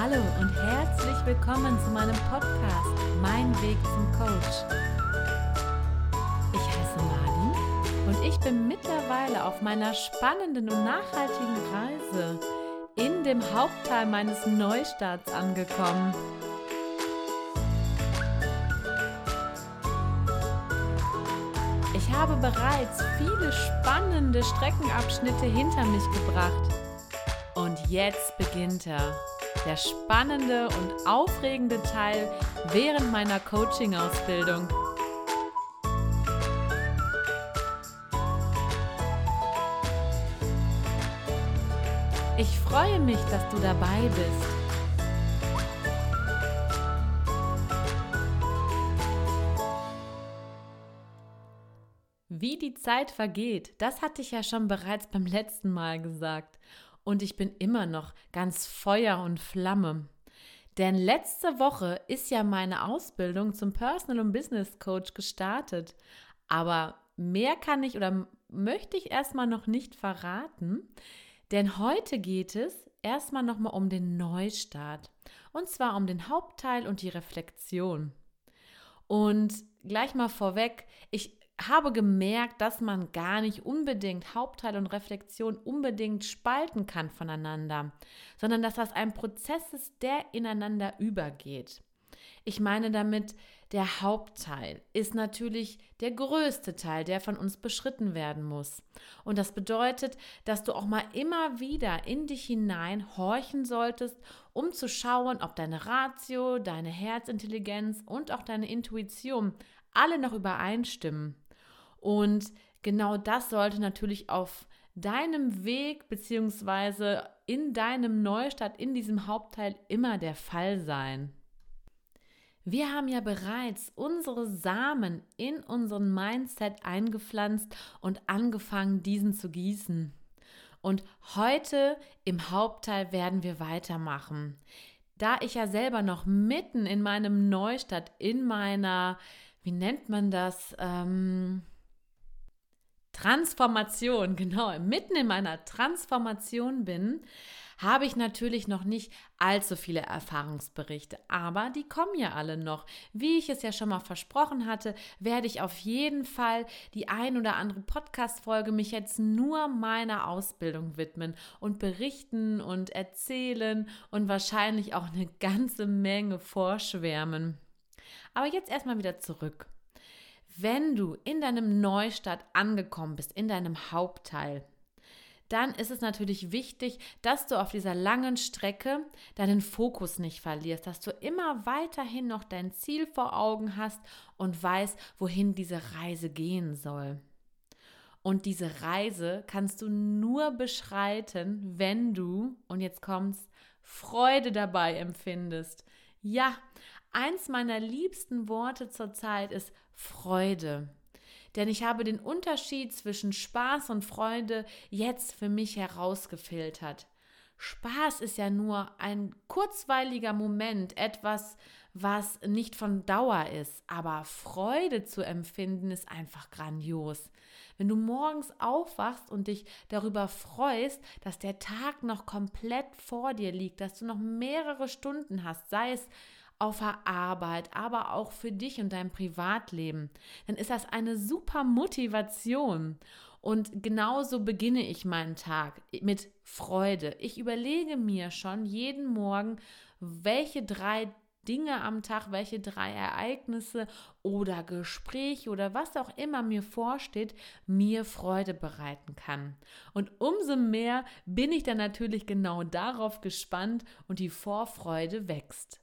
Hallo und herzlich willkommen zu meinem Podcast Mein Weg zum Coach. Ich heiße Marlin und ich bin mittlerweile auf meiner spannenden und nachhaltigen Reise in dem Hauptteil meines Neustarts angekommen. Ich habe bereits viele spannende Streckenabschnitte hinter mich gebracht. Und jetzt beginnt er, der spannende und aufregende Teil während meiner Coaching-Ausbildung. Ich freue mich, dass du dabei bist. Wie die Zeit vergeht, das hatte ich ja schon bereits beim letzten Mal gesagt. Und ich bin immer noch ganz Feuer und Flamme. Denn letzte Woche ist ja meine Ausbildung zum Personal- und Business Coach gestartet. Aber mehr kann ich oder möchte ich erstmal noch nicht verraten. Denn heute geht es erstmal nochmal um den Neustart. Und zwar um den Hauptteil und die Reflexion. Und gleich mal vorweg, ich habe gemerkt, dass man gar nicht unbedingt Hauptteil und Reflexion unbedingt spalten kann voneinander, sondern dass das ein Prozess ist, der ineinander übergeht. Ich meine damit, der Hauptteil ist natürlich der größte Teil, der von uns beschritten werden muss. Und das bedeutet, dass du auch mal immer wieder in dich hinein horchen solltest, um zu schauen, ob deine Ratio, deine Herzintelligenz und auch deine Intuition alle noch übereinstimmen. Und genau das sollte natürlich auf deinem Weg bzw. in deinem Neustart, in diesem Hauptteil immer der Fall sein. Wir haben ja bereits unsere Samen in unseren Mindset eingepflanzt und angefangen, diesen zu gießen. Und heute im Hauptteil werden wir weitermachen. Da ich ja selber noch mitten in meinem Neustart, in meiner, wie nennt man das, Transformation, genau, mitten in meiner Transformation bin, habe ich natürlich noch nicht allzu viele Erfahrungsberichte, aber die kommen ja alle noch. Wie ich es ja schon mal versprochen hatte, werde ich auf jeden Fall die ein oder andere Podcast-Folge mich jetzt nur meiner Ausbildung widmen und berichten und erzählen und wahrscheinlich auch eine ganze Menge vorschwärmen. Aber jetzt erstmal wieder zurück. Wenn du in deinem Neustart angekommen bist, in deinem Hauptteil, dann ist es natürlich wichtig, dass du auf dieser langen Strecke deinen Fokus nicht verlierst, dass du immer weiterhin noch dein Ziel vor Augen hast und weißt, wohin diese Reise gehen soll. Und diese Reise kannst du nur beschreiten, wenn du, und jetzt kommt's, Freude dabei empfindest. Ja, eins meiner liebsten Worte zurzeit ist Freude. Denn ich habe den Unterschied zwischen Spaß und Freude jetzt für mich herausgefiltert. Spaß ist ja nur ein kurzweiliger Moment, etwas, was nicht von Dauer ist. Aber Freude zu empfinden ist einfach grandios. Wenn du morgens aufwachst und dich darüber freust, dass der Tag noch komplett vor dir liegt, dass du noch mehrere Stunden hast, sei es auf der Arbeit, aber auch für dich und dein Privatleben, dann ist das eine super Motivation. Und genauso beginne ich meinen Tag mit Freude. Ich überlege mir schon jeden Morgen, welche 3 Dinge am Tag, welche 3 Ereignisse oder Gespräche oder was auch immer mir vorsteht, mir Freude bereiten kann. Und umso mehr bin ich dann natürlich genau darauf gespannt und die Vorfreude wächst.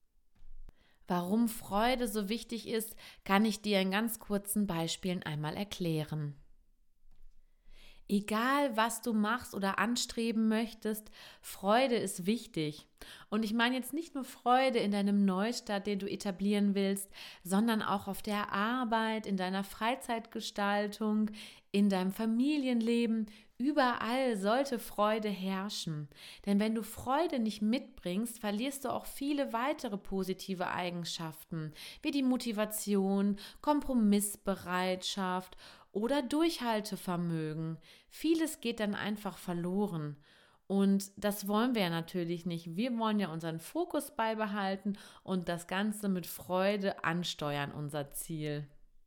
Warum Freude so wichtig ist, kann ich dir in ganz kurzen Beispielen einmal erklären. Egal, was du machst oder anstreben möchtest, Freude ist wichtig. Und ich meine jetzt nicht nur Freude in deinem Neustart, den du etablieren willst, sondern auch auf der Arbeit, in deiner Freizeitgestaltung, in deinem Familienleben. Überall sollte Freude herrschen. Denn wenn du Freude nicht mitbringst, verlierst du auch viele weitere positive Eigenschaften, wie die Motivation, Kompromissbereitschaft oder Durchhaltevermögen. Vieles geht dann einfach verloren. Und das wollen wir ja natürlich nicht. Wir wollen ja unseren Fokus beibehalten und das Ganze mit Freude ansteuern, unser Ziel.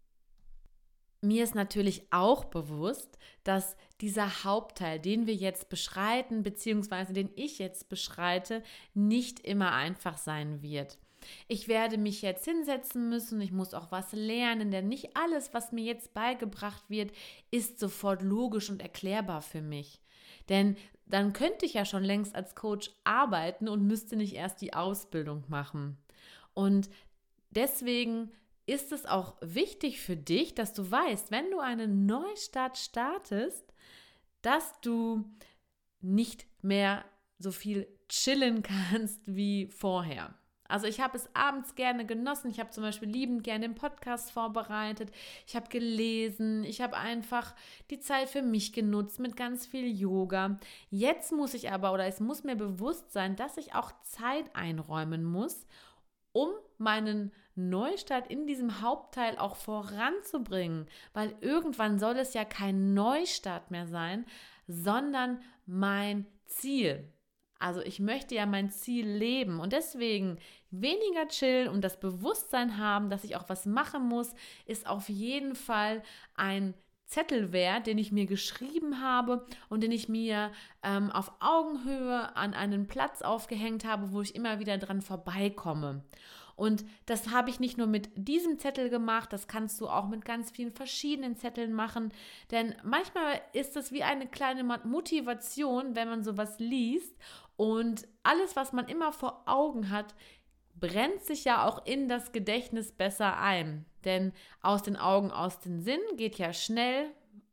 Mir ist natürlich auch bewusst, dass dieser Hauptteil, den wir jetzt beschreiten, beziehungsweise den ich jetzt beschreite, nicht immer einfach sein wird. Ich werde mich jetzt hinsetzen müssen, ich muss auch was lernen, denn nicht alles, was mir jetzt beigebracht wird, ist sofort logisch und erklärbar für mich. Denn dann könnte ich ja schon längst als Coach arbeiten und müsste nicht erst die Ausbildung machen. Und deswegen ist es auch wichtig für dich, dass du weißt, wenn du einen Neustart startest, dass du nicht mehr so viel chillen kannst wie vorher. Also ich habe es abends gerne genossen. Ich habe zum Beispiel liebend gerne den Podcast vorbereitet. Ich habe gelesen. Ich habe einfach die Zeit für mich genutzt mit ganz viel Yoga. Jetzt muss ich aber, oder es muss mir bewusst sein, dass ich auch Zeit einräumen muss, um meinen Neustart in diesem Hauptteil auch voranzubringen. Weil irgendwann soll es ja kein Neustart mehr sein, sondern mein Ziel. Also ich möchte ja mein Ziel leben und deswegen weniger chillen und das Bewusstsein haben, dass ich auch was machen muss, ist auf jeden Fall ein Zettel wert, den ich mir geschrieben habe und den ich mir auf Augenhöhe an einen Platz aufgehängt habe, wo ich immer wieder dran vorbeikomme. Und das habe ich nicht nur mit diesem Zettel gemacht, das kannst du auch mit ganz vielen verschiedenen Zetteln machen, denn manchmal ist es wie eine kleine Motivation, wenn man sowas liest und alles, was man immer vor Augen hat, brennt sich ja auch in das Gedächtnis besser ein, denn aus den Augen, aus den Sinn geht ja schnell,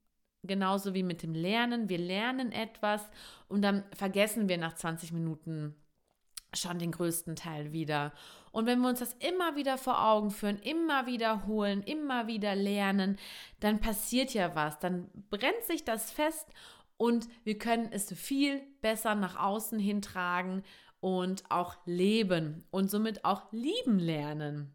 genauso wie mit dem Lernen. Wir lernen etwas und dann vergessen wir nach 20 Minuten schon den größten Teil wieder. Und wenn wir uns das immer wieder vor Augen führen, immer wiederholen, immer wieder lernen, dann passiert ja was. Dann brennt sich das fest und wir können es viel besser nach außen hintragen und auch leben und somit auch lieben lernen.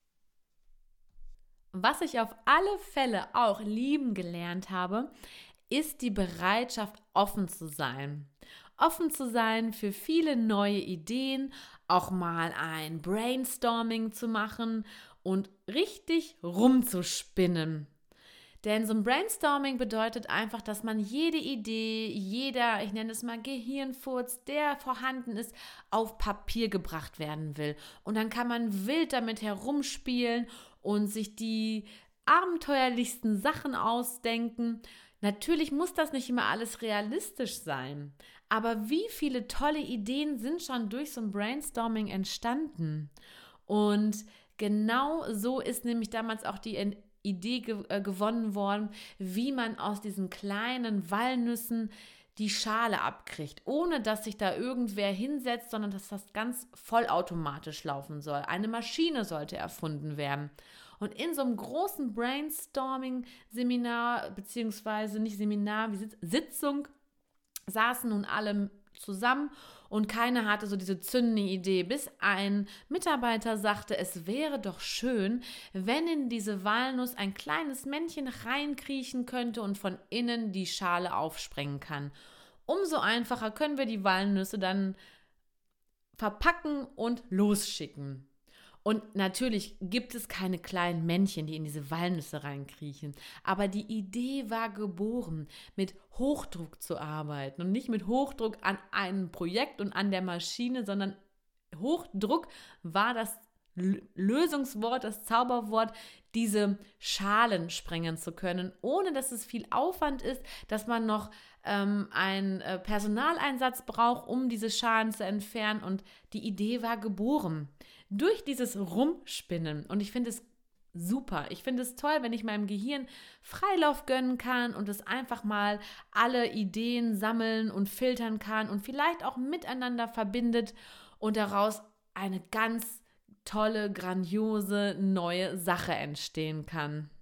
Was ich auf alle Fälle auch lieben gelernt habe, ist die Bereitschaft, offen zu sein. Offen zu sein für viele neue Ideen, auch mal ein Brainstorming zu machen und richtig rumzuspinnen. Denn so ein Brainstorming bedeutet einfach, dass man jede Idee, jeder, ich nenne es mal Gehirnfurz, der vorhanden ist, auf Papier gebracht werden will. Und dann kann man wild damit herumspielen und sich die abenteuerlichsten Sachen ausdenken. Natürlich muss das nicht immer alles realistisch sein, aber wie viele tolle Ideen sind schon durch so ein Brainstorming entstanden? Und genau so ist nämlich damals auch die Idee gewonnen worden, wie man aus diesen kleinen Walnüssen die Schale abkriegt, ohne dass sich da irgendwer hinsetzt, sondern dass das ganz vollautomatisch laufen soll. Eine Maschine sollte erfunden werden. Und in so einem großen Brainstorming-Seminar, beziehungsweise nicht Seminar, wie Sitzung, saßen nun alle zusammen und keiner hatte so diese zündende Idee, bis ein Mitarbeiter sagte, es wäre doch schön, wenn in diese Walnuss ein kleines Männchen reinkriechen könnte und von innen die Schale aufsprengen kann. Umso einfacher können wir die Walnüsse dann verpacken und losschicken. Und natürlich gibt es keine kleinen Männchen, die in diese Walnüsse reinkriechen. Aber die Idee war geboren, mit Hochdruck zu arbeiten. Und nicht mit Hochdruck an einem Projekt und an der Maschine, sondern Hochdruck war das Lösungswort, das Zauberwort, diese Schalen sprengen zu können, ohne dass es viel Aufwand ist, dass man noch einen Personaleinsatz braucht, um diese Schalen zu entfernen. Und die Idee war geboren durch dieses Rumspinnen. Und ich finde es super. Ich finde es toll, wenn ich meinem Gehirn Freilauf gönnen kann und es einfach mal alle Ideen sammeln und filtern kann und vielleicht auch miteinander verbindet und daraus eine ganz tolle, grandiose, neue Sache entstehen kann.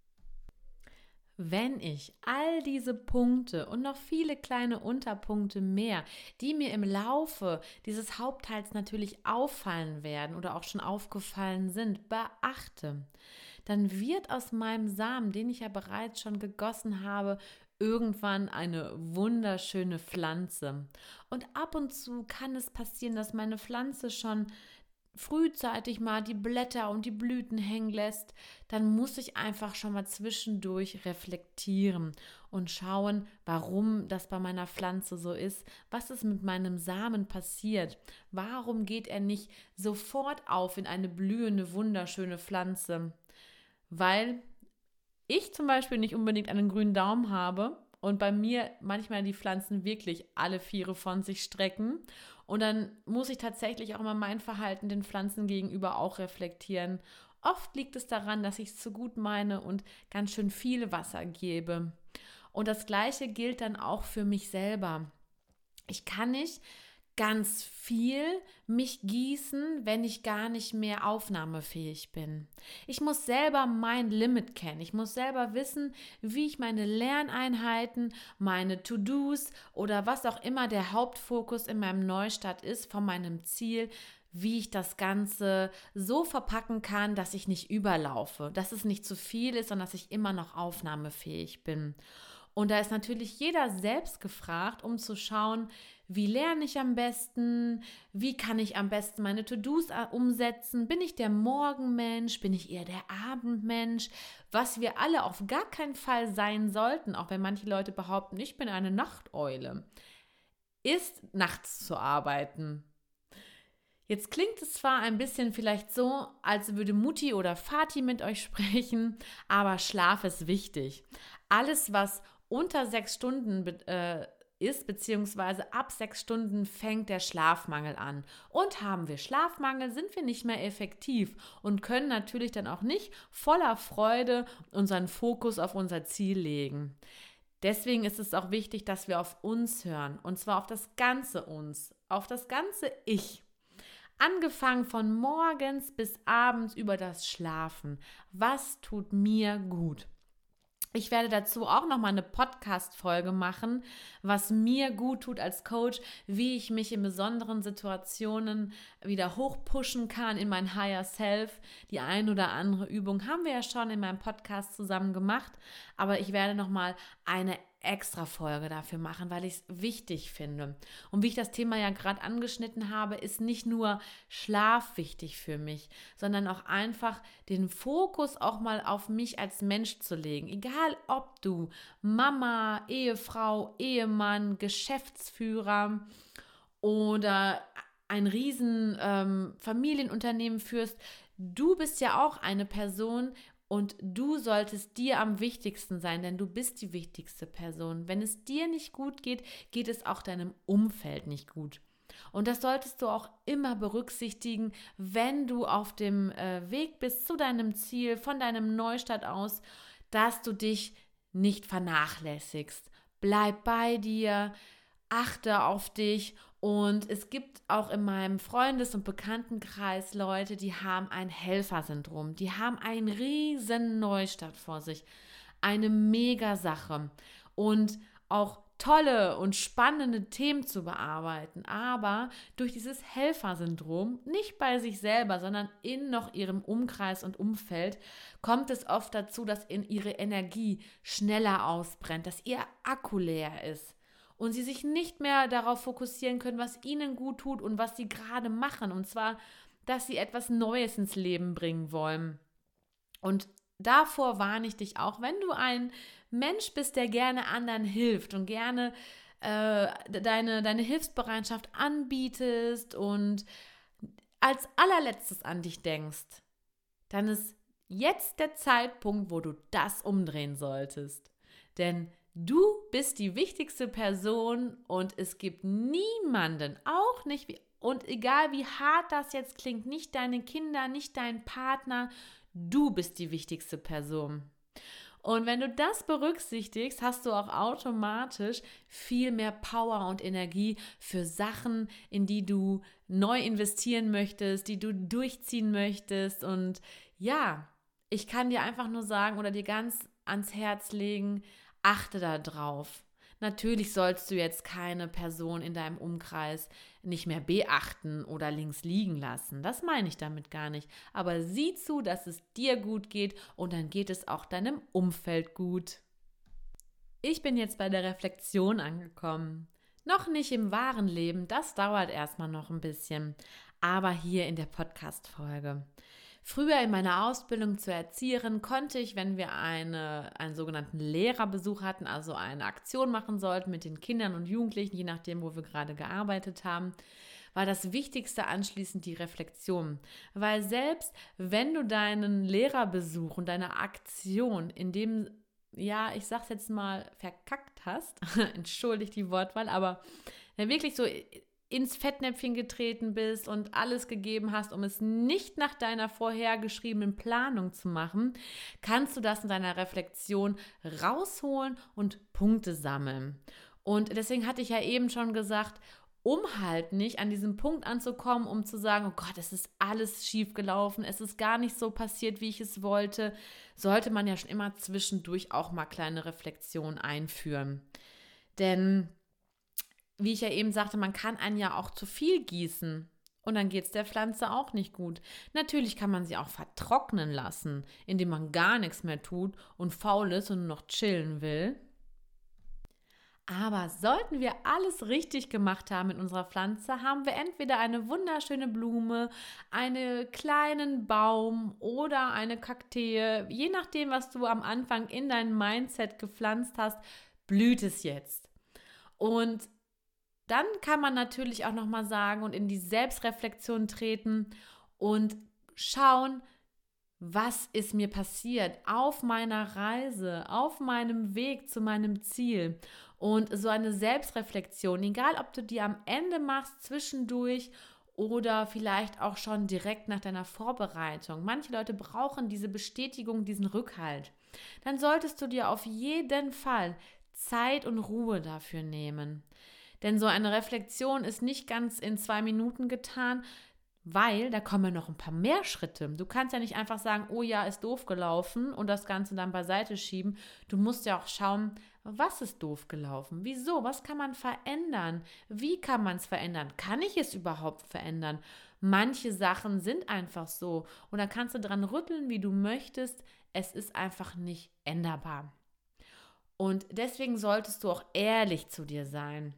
Wenn ich all diese Punkte und noch viele kleine Unterpunkte mehr, die mir im Laufe dieses Hauptteils natürlich auffallen werden oder auch schon aufgefallen sind, beachte, dann wird aus meinem Samen, den ich ja bereits schon gegossen habe, irgendwann eine wunderschöne Pflanze. Und ab und zu kann es passieren, dass meine Pflanze schon frühzeitig mal die Blätter und die Blüten hängen lässt, dann muss ich einfach schon mal zwischendurch reflektieren und schauen, warum das bei meiner Pflanze so ist, was ist mit meinem Samen passiert, warum geht er nicht sofort auf in eine blühende, wunderschöne Pflanze, weil ich zum Beispiel nicht unbedingt einen grünen Daumen habe und bei mir manchmal die Pflanzen wirklich alle Viere von sich strecken. Und dann muss ich tatsächlich auch immer mein Verhalten den Pflanzen gegenüber auch reflektieren. Oft liegt es daran, dass ich es zu gut meine und ganz schön viel Wasser gebe. Und das Gleiche gilt dann auch für mich selber. Ich kann nicht ganz viel mich gießen, wenn ich gar nicht mehr aufnahmefähig bin. Ich muss selber mein Limit kennen. Ich muss selber wissen, wie ich meine Lerneinheiten, meine To-Dos oder was auch immer der Hauptfokus in meinem Neustart ist von meinem Ziel, wie ich das Ganze so verpacken kann, dass ich nicht überlaufe, dass es nicht zu viel ist, sondern dass ich immer noch aufnahmefähig bin. Und da ist natürlich jeder selbst gefragt, um zu schauen, wie lerne ich am besten, wie kann ich am besten meine To-Dos umsetzen, bin ich der Morgenmensch, bin ich eher der Abendmensch, was wir alle auf gar keinen Fall sein sollten, auch wenn manche Leute behaupten, ich bin eine Nachteule, ist nachts zu arbeiten. Jetzt klingt es zwar ein bisschen vielleicht so, als würde Mutti oder Vati mit euch sprechen, aber Schlaf ist wichtig. Alles, was unter 6 Stunden ist, beziehungsweise ab 6 Stunden fängt der Schlafmangel an. Und haben wir Schlafmangel, sind wir nicht mehr effektiv und können natürlich dann auch nicht voller Freude unseren Fokus auf unser Ziel legen. Deswegen ist es auch wichtig, dass wir auf uns hören, und zwar auf das ganze Uns, auf das ganze Ich. Angefangen von morgens bis abends über das Schlafen. Was tut mir gut? Ich werde dazu auch nochmal eine Podcast-Folge machen, was mir gut tut als Coach, wie ich mich in besonderen Situationen wieder hochpushen kann in mein Higher Self. Die ein oder andere Übung haben wir ja schon in meinem Podcast zusammen gemacht, aber ich werde nochmal eine extra Folge dafür machen, weil ich es wichtig finde. Und wie ich das Thema ja gerade angeschnitten habe, ist nicht nur Schlaf wichtig für mich, sondern auch einfach den Fokus auch mal auf mich als Mensch zu legen. Egal ob du Mama, Ehefrau, Ehemann, Geschäftsführer oder ein riesen Familienunternehmen führst, du bist ja auch eine Person, und du solltest dir am wichtigsten sein, denn du bist die wichtigste Person. Wenn es dir nicht gut geht, geht es auch deinem Umfeld nicht gut. Und das solltest du auch immer berücksichtigen, wenn du auf dem Weg bist zu deinem Ziel, von deinem Neustart aus, dass du dich nicht vernachlässigst. Bleib bei dir, achte auf dich. Und es gibt auch in meinem Freundes- und Bekanntenkreis Leute, die haben ein Helfersyndrom. Die haben einen riesen Neustart vor sich. Eine Mega-Sache. Und auch tolle und spannende Themen zu bearbeiten. Aber durch dieses Helfersyndrom, nicht bei sich selber, sondern in noch ihrem Umkreis und Umfeld, kommt es oft dazu, dass ihre Energie schneller ausbrennt, dass ihr Akku leer ist. Und sie sich nicht mehr darauf fokussieren können, was ihnen gut tut und was sie gerade machen. Und zwar, dass sie etwas Neues ins Leben bringen wollen. Und davor warne ich dich auch, wenn du ein Mensch bist, der gerne anderen hilft und gerne deine Hilfsbereitschaft anbietest und als allerletztes an dich denkst, dann ist jetzt der Zeitpunkt, wo du das umdrehen solltest. Denn du bist die wichtigste Person und es gibt niemanden, auch nicht, und egal wie hart das jetzt klingt, nicht deine Kinder, nicht dein Partner, du bist die wichtigste Person. Und wenn du das berücksichtigst, hast du auch automatisch viel mehr Power und Energie für Sachen, in die du neu investieren möchtest, die du durchziehen möchtest. Und ja, ich kann dir einfach nur sagen oder dir ganz ans Herz legen, achte da drauf. Natürlich sollst du jetzt keine Person in deinem Umkreis nicht mehr beachten oder links liegen lassen. Das meine ich damit gar nicht. Aber sieh zu, dass es dir gut geht und dann geht es auch deinem Umfeld gut. Ich bin jetzt bei der Reflexion angekommen. Noch nicht im wahren Leben, das dauert erstmal noch ein bisschen, aber hier in der Podcast-Folge. Früher in meiner Ausbildung zur Erzieherin konnte ich, wenn wir einen sogenannten Lehrerbesuch hatten, also eine Aktion machen sollten mit den Kindern und Jugendlichen, je nachdem, wo wir gerade gearbeitet haben, war das Wichtigste anschließend die Reflexion. Weil selbst wenn du deinen Lehrerbesuch und deine Aktion in dem, ja, ich sag's jetzt mal, verkackt hast, entschuldigt die Wortwahl, aber wenn wirklich so ins Fettnäpfchen getreten bist und alles gegeben hast, um es nicht nach deiner vorhergeschriebenen Planung zu machen, kannst du das in deiner Reflexion rausholen und Punkte sammeln. Und deswegen hatte ich ja eben schon gesagt, um halt nicht an diesem Punkt anzukommen, um zu sagen, oh Gott, es ist alles schief gelaufen, es ist gar nicht so passiert, wie ich es wollte, sollte man ja schon immer zwischendurch auch mal kleine Reflexionen einführen. Denn wie ich ja eben sagte, man kann einen ja auch zu viel gießen und dann geht es der Pflanze auch nicht gut. Natürlich kann man sie auch vertrocknen lassen, indem man gar nichts mehr tut und faul ist und nur noch chillen will. Aber sollten wir alles richtig gemacht haben mit unserer Pflanze, haben wir entweder eine wunderschöne Blume, einen kleinen Baum oder eine Kaktee. Je nachdem, was du am Anfang in dein Mindset gepflanzt hast, blüht es jetzt. Und dann kann man natürlich auch nochmal sagen und in die Selbstreflexion treten und schauen, was ist mir passiert auf meiner Reise, auf meinem Weg zu meinem Ziel. Und so eine Selbstreflexion, egal ob du die am Ende machst, zwischendurch oder vielleicht auch schon direkt nach deiner Vorbereitung. Manche Leute brauchen diese Bestätigung, diesen Rückhalt. Dann solltest du dir auf jeden Fall Zeit und Ruhe dafür nehmen. Denn so eine Reflexion ist nicht ganz in 2 Minuten getan, weil da kommen noch ein paar mehr Schritte. Du kannst ja nicht einfach sagen, oh ja, ist doof gelaufen und das Ganze dann beiseite schieben. Du musst ja auch schauen, was ist doof gelaufen? Wieso? Was kann man verändern? Wie kann man es verändern? Kann ich es überhaupt verändern? Manche Sachen sind einfach so und da kannst du dran rütteln, wie du möchtest. Es ist einfach nicht änderbar. Und deswegen solltest du auch ehrlich zu dir sein.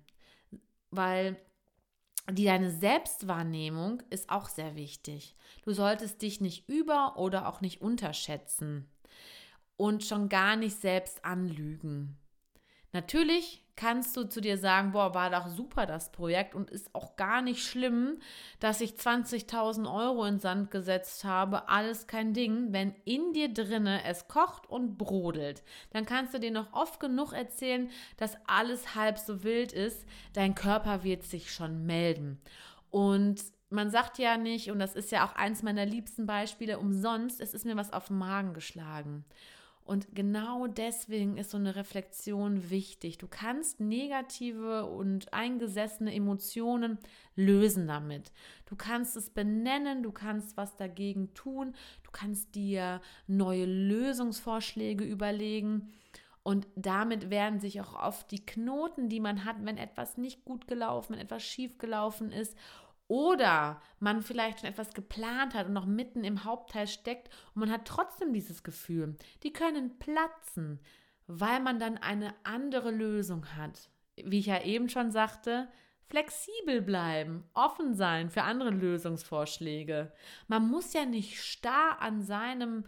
Weil deine Selbstwahrnehmung ist auch sehr wichtig. Du solltest dich nicht über- oder auch nicht unterschätzen und schon gar nicht selbst anlügen. Natürlich kannst du zu dir sagen, boah, war doch super das Projekt und ist auch gar nicht schlimm, dass ich 20.000 Euro in den Sand gesetzt habe, alles kein Ding. Wenn in dir drinne es kocht und brodelt, dann kannst du dir noch oft genug erzählen, dass alles halb so wild ist. Dein Körper wird sich schon melden. Und man sagt ja nicht, und das ist ja auch eins meiner liebsten Beispiele, umsonst, es ist mir was auf den Magen geschlagen. Und genau deswegen ist so eine Reflexion wichtig. Du kannst negative und eingesessene Emotionen lösen damit. Du kannst es benennen, du kannst was dagegen tun, du kannst dir neue Lösungsvorschläge überlegen. Und damit werden sich auch oft die Knoten, die man hat, wenn etwas nicht gut gelaufen, wenn etwas schief gelaufen ist, oder man vielleicht schon etwas geplant hat und noch mitten im Hauptteil steckt und man hat trotzdem dieses Gefühl. Die können platzen, weil man dann eine andere Lösung hat. Wie ich ja eben schon sagte, flexibel bleiben, offen sein für andere Lösungsvorschläge. Man muss ja nicht starr an seinem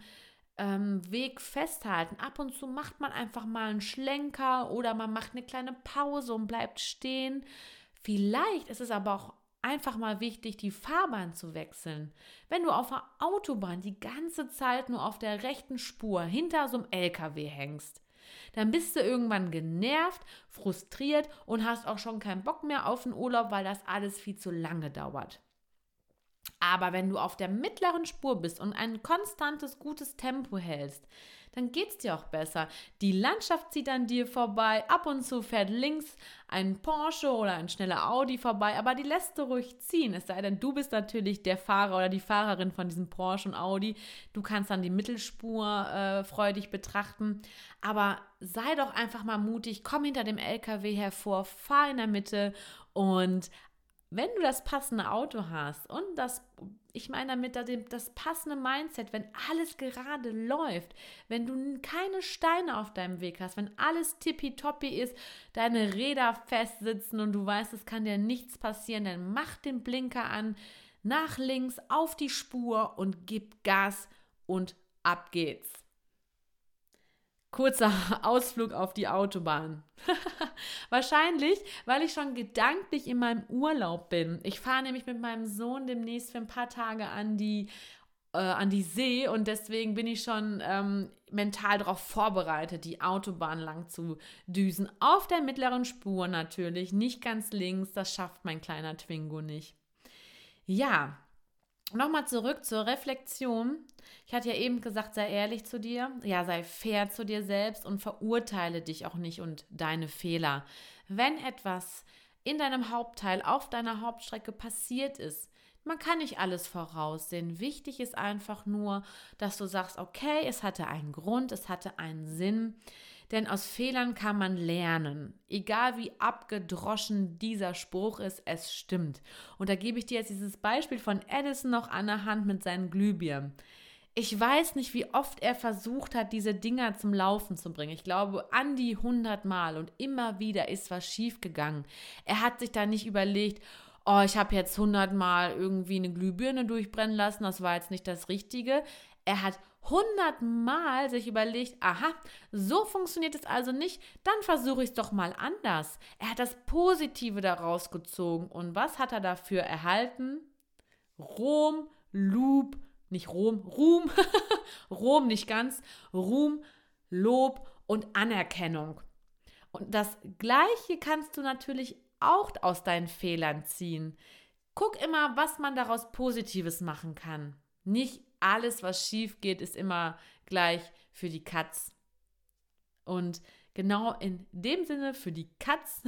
Weg festhalten. Ab und zu macht man einfach mal einen Schlenker oder man macht eine kleine Pause und bleibt stehen. Vielleicht ist es aber auch einfach mal wichtig, die Fahrbahn zu wechseln. Wenn du auf der Autobahn die ganze Zeit nur auf der rechten Spur hinter so einem LKW hängst, dann bist du irgendwann genervt, frustriert und hast auch schon keinen Bock mehr auf den Urlaub, weil das alles viel zu lange dauert. Aber wenn du auf der mittleren Spur bist und ein konstantes, gutes Tempo hältst, dann geht es dir auch besser. Die Landschaft zieht an dir vorbei, ab und zu fährt links ein Porsche oder ein schneller Audi vorbei, aber die lässt du ruhig ziehen, es sei denn, du bist natürlich der Fahrer oder die Fahrerin von diesem Porsche und Audi. Du kannst dann die Mittelspur freudig betrachten, aber sei doch einfach mal mutig, komm hinter dem LKW hervor, fahr in der Mitte und wenn du das passende Auto hast und ich meine damit das passende Mindset, wenn alles gerade läuft, wenn du keine Steine auf deinem Weg hast, wenn alles tippitoppi ist, deine Räder festsitzen und du weißt, es kann dir nichts passieren, dann mach den Blinker an, nach links auf die Spur und gib Gas und ab geht's. Kurzer Ausflug auf die Autobahn. Wahrscheinlich, weil ich schon gedanklich in meinem Urlaub bin. Ich fahre nämlich mit meinem Sohn demnächst für ein paar Tage an die See und deswegen bin ich schon mental darauf vorbereitet, die Autobahn lang zu düsen. Auf der mittleren Spur natürlich, nicht ganz links, das schafft mein kleiner Twingo nicht. Ja, nochmal zurück zur Reflexion. Ich hatte ja eben gesagt, sei ehrlich zu dir, ja, sei fair zu dir selbst und verurteile dich auch nicht und deine Fehler. Wenn etwas in deinem Hauptteil auf deiner Hauptstrecke passiert ist, man kann nicht alles voraussehen. Wichtig ist einfach nur, dass du sagst, okay, es hatte einen Grund, es hatte einen Sinn. Denn aus Fehlern kann man lernen. Egal wie abgedroschen dieser Spruch ist, es stimmt. Und da gebe ich dir jetzt dieses Beispiel von Edison noch an der Hand mit seinen Glühbirnen. Ich weiß nicht, wie oft er versucht hat, diese Dinger zum Laufen zu bringen. Ich glaube, an die 100 Mal und immer wieder ist was schiefgegangen. Er hat sich da nicht überlegt, oh, ich habe jetzt 100 Mal irgendwie eine Glühbirne durchbrennen lassen, das war jetzt nicht das Richtige. Er hat 100 Mal sich überlegt, aha, so funktioniert es also nicht, dann versuche ich es doch mal anders. Er hat das Positive daraus gezogen. Und was hat er dafür erhalten? Ruhm, Lob, nicht Ruhm, Ruhm, Ruhm nicht ganz, Ruhm, Lob und Anerkennung. Und das Gleiche kannst du natürlich auch aus deinen Fehlern ziehen. Guck immer, was man daraus Positives machen kann. Nicht alles, was schief geht, ist immer gleich für die Katz. Und genau in dem Sinne für die Katz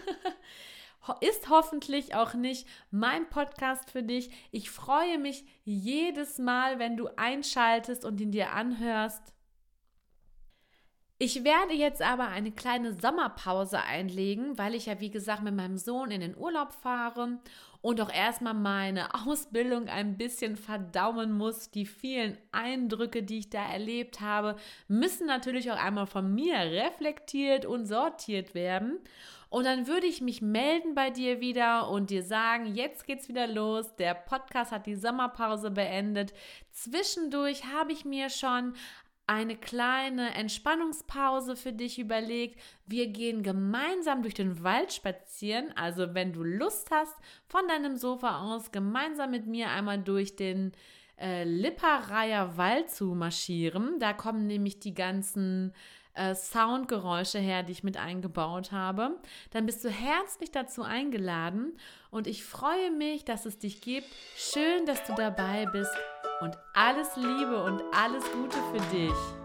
ist hoffentlich auch nicht mein Podcast für dich. Ich freue mich jedes Mal, wenn du einschaltest und ihn dir anhörst. Ich werde jetzt aber eine kleine Sommerpause einlegen, weil ich ja, wie gesagt, mit meinem Sohn in den Urlaub fahre und auch erstmal meine Ausbildung ein bisschen verdauen muss. Die vielen Eindrücke, die ich da erlebt habe, müssen natürlich auch einmal von mir reflektiert und sortiert werden. Und dann würde ich mich melden bei dir wieder und dir sagen, jetzt geht's wieder los. Der Podcast hat die Sommerpause beendet. Zwischendurch habe ich mir schon eine kleine Entspannungspause für dich überlegt. Wir gehen gemeinsam durch den Wald spazieren. Also wenn du Lust hast, von deinem Sofa aus gemeinsam mit mir einmal durch den Lippereier Wald zu marschieren. Da kommen nämlich die ganzen Soundgeräusche her, die ich mit eingebaut habe. Dann bist du herzlich dazu eingeladen und ich freue mich, dass es dich gibt. Schön, dass du dabei bist und alles Liebe und alles Gute für dich.